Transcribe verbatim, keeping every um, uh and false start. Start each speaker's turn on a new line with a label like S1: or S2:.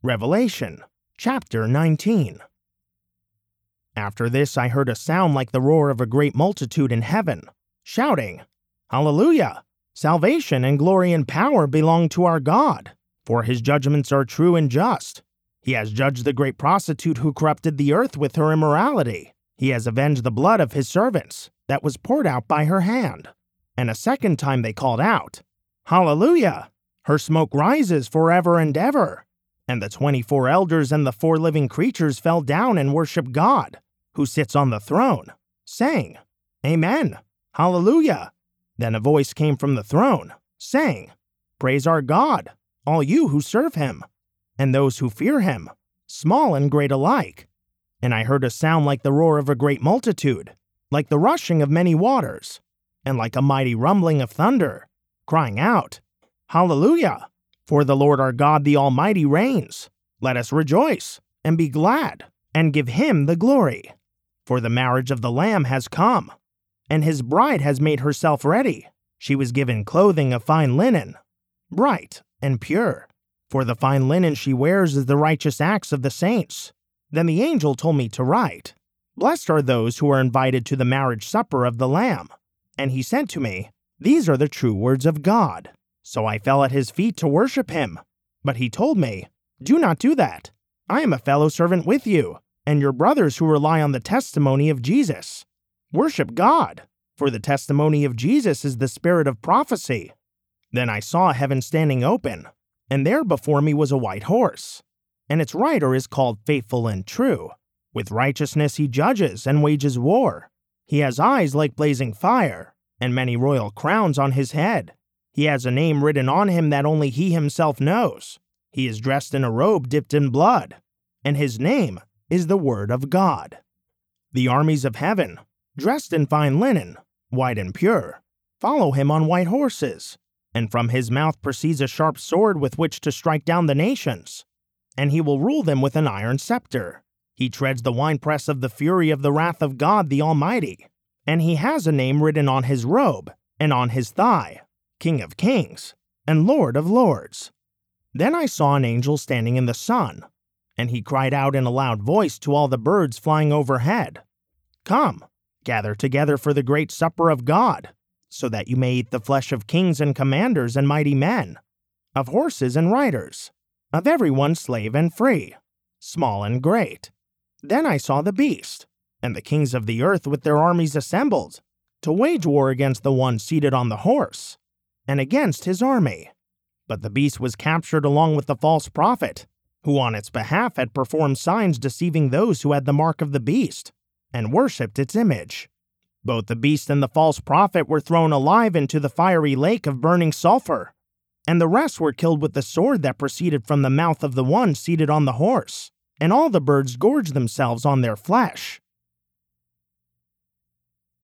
S1: Revelation, chapter nineteen. After this I heard a sound like the roar of a great multitude in heaven, shouting, Hallelujah! Salvation and glory and power belong to our God, for his judgments are true and just. He has judged the great prostitute who corrupted the earth with her immorality. He has avenged the blood of his servants that was poured out by her hand. And a second time they called out, Hallelujah! Her smoke rises forever and ever. And the twenty-four elders and the four living creatures fell down and worshiped God, who sits on the throne, saying, Amen, Hallelujah. Then a voice came from the throne, saying, Praise our God, all you who serve him, and those who fear him, small and great alike. And I heard a sound like the roar of a great multitude, like the rushing of many waters, and like a mighty rumbling of thunder, crying out, Hallelujah! For the Lord our God the Almighty reigns. Let us rejoice, and be glad, and give him the glory. For the marriage of the Lamb has come, and his bride has made herself ready. She was given clothing of fine linen, bright and pure. For the fine linen she wears is the righteous acts of the saints. Then the angel told me to write, Blessed are those who are invited to the marriage supper of the Lamb. And he said to me, These are the true words of God. So I fell at his feet to worship him. But he told me, Do not do that. I am a fellow servant with you, and your brothers who rely on the testimony of Jesus. Worship God, for the testimony of Jesus is the spirit of prophecy. Then I saw heaven standing open, and there before me was a white horse, and its rider is called Faithful and True. With righteousness he judges and wages war. He has eyes like blazing fire, and many royal crowns on his head. He has a name written on him that only he himself knows. He is dressed in a robe dipped in blood, and his name is the Word of God. The armies of heaven, dressed in fine linen, white and pure, follow him on white horses, and from his mouth proceeds a sharp sword with which to strike down the nations, and he will rule them with an iron scepter. He treads the winepress of the fury of the wrath of God the Almighty, and he has a name written on his robe and on his thigh, King of Kings and Lord of Lords. Then I saw an angel standing in the sun, and he cried out in a loud voice to all the birds flying overhead, Come, gather together for the great supper of God, so that you may eat the flesh of kings and commanders and mighty men, of horses and riders, of everyone slave and free, small and great. Then I saw the beast, and the kings of the earth with their armies assembled, to wage war against the one seated on the horse, and against his army. But the beast was captured along with the false prophet, who on its behalf had performed signs deceiving those who had the mark of the beast, and worshipped its image. Both the beast and the false prophet were thrown alive into the fiery lake of burning sulfur, and the rest were killed with the sword that proceeded from the mouth of the one seated on the horse, and all the birds gorged themselves on their flesh.